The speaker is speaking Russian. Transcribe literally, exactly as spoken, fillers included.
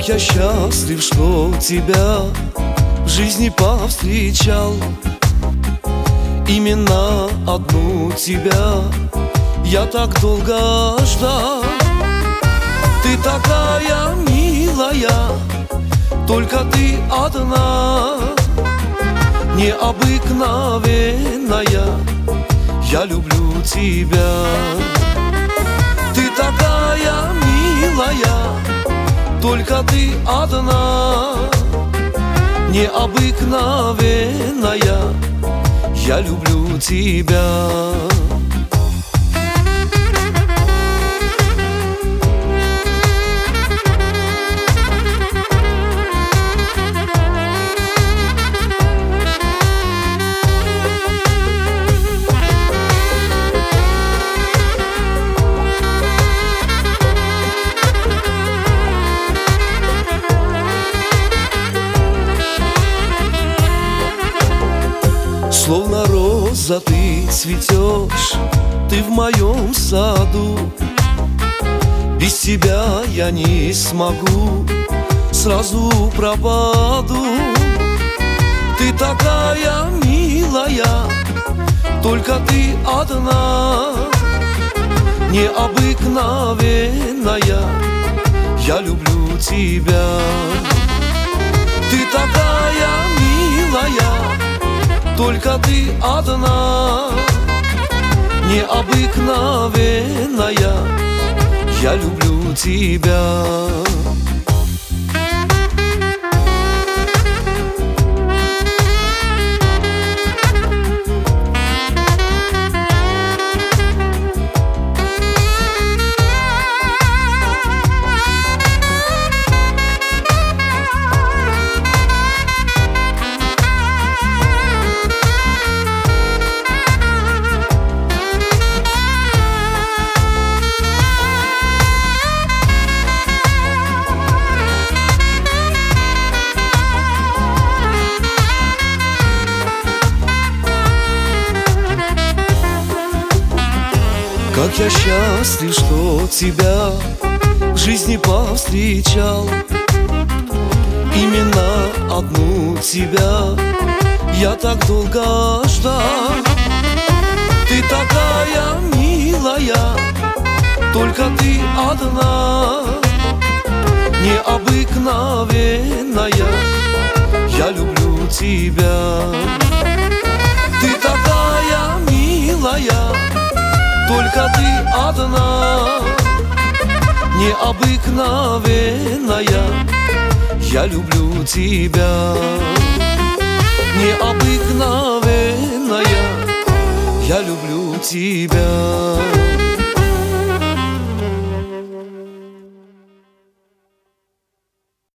Как я счастлив, что тебя в жизни повстречал. Именно одну тебя я так долго ждал. Ты такая милая, только ты одна, необыкновенная, я люблю тебя. Ты такая милая, только ты одна, необыкновенная, я люблю тебя. Словно роза ты цветешь, ты в моем саду. Без тебя я не смогу, сразу пропаду. Ты такая милая, только ты одна, необыкновенная, я люблю тебя. Ты такая милая, только ты одна, необыкновенная, я люблю тебя. Как я счастлив, что тебя в жизни повстречал. Именно одну тебя я так долго ждал. Ты такая милая, только ты одна, необыкновенная, я люблю тебя. Ты такая милая, только ты одна, необыкновенная, я люблю тебя. Необыкновенная, я люблю тебя.